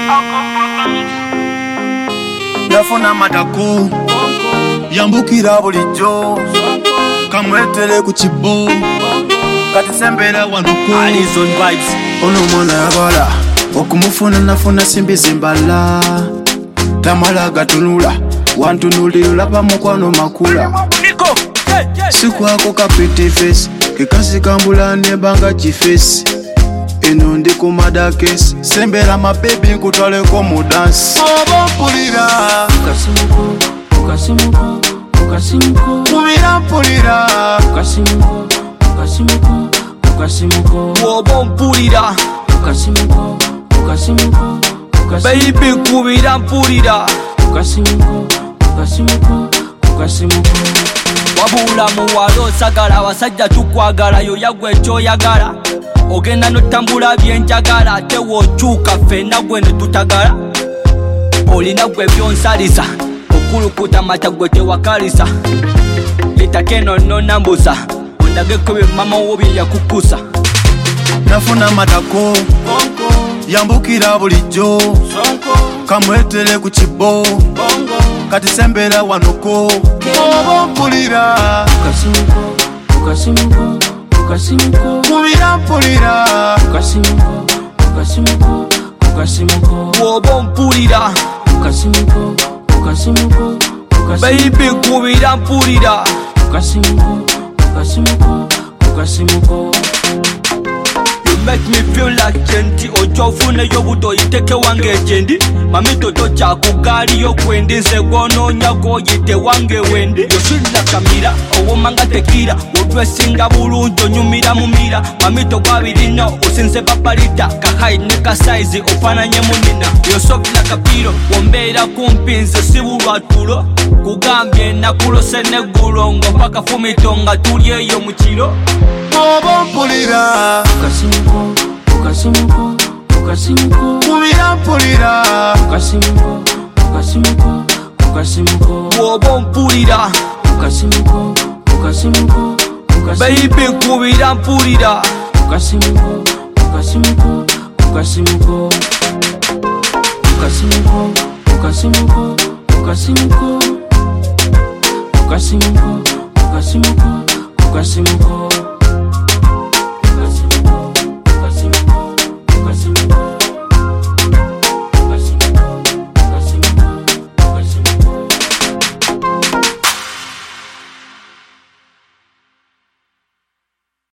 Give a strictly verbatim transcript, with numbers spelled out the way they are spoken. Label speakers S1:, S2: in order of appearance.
S1: Nafuna matako yambukira bulijjo kamwetere ku kibo kati sembera wanuko
S2: Alizon vibes
S1: ono mwana yabala okumufuna nafuna simbi zimbala tamala gatunula wantunulira lapa mukwano makula sikwako kapiti face kekasi kambula nebanga chifesi eno ndi ku madakesi sembera mabebi nkutwaleko mu dansi obompulira
S2: ukasimuko ukasimuko ukasimuko
S1: mubira mpulira
S2: ukasimuko ukasimuko ukasimuko
S3: obompulira
S2: ukasimuko ukasimuko
S3: baby kubira mpulira
S2: ukasimuko ukasimuko ukasimuko
S3: wabula muwala osagala abasajja tukwagala yo yagwe ekyoyagala ogenda notambula byenjagala ate wokyuka ffenna gwe ne tutagala olina gwe byonsaliza okulukuta mata gwe tewakalisa litakeno nonambuza ondageko bye mama wo bye yakukusa
S1: nafuna matako yambukira bulijjo kamwetere ku kibo kati sembera wanuko obompulira
S2: ukasimuko ukasimuko ukasimuko
S1: mubira mpulira
S2: ukasimuko ukasimuko ukasimuko
S3: obompulira
S2: ukasimuko ukasimuko
S3: baby kubira mpulira
S2: ukasimuko ukasimuko ukasimuko
S3: make me feel like genti ojofune yobuto iteke wange jendi mamito tocha kugali yo kwendi nze gwononya goyite wange wendi yoshilla kamira owomanga tekira odwesinga bulunjo nyumira mumira mamito gwabirino usinze papalita kahai neka size ofananye munina yosofila kapiro wombera kumpinze sibulwa tulo kugambye nakulose negulongo mpaka fumitonga tulyeyo mukiro
S1: obompulira
S2: ukasimuko ukasimuko ukasimuko
S1: mubira mpulira
S2: ukasimuko ukasimuko ukasimuko
S3: obompulira
S2: ukasimuko ukasimuko
S3: baby kubira mpulira
S2: ukasimuko ukasimuko ukasimuko ukasimuko ukasimuko ukasimuko ukasimuko ukasimuko ukasimuko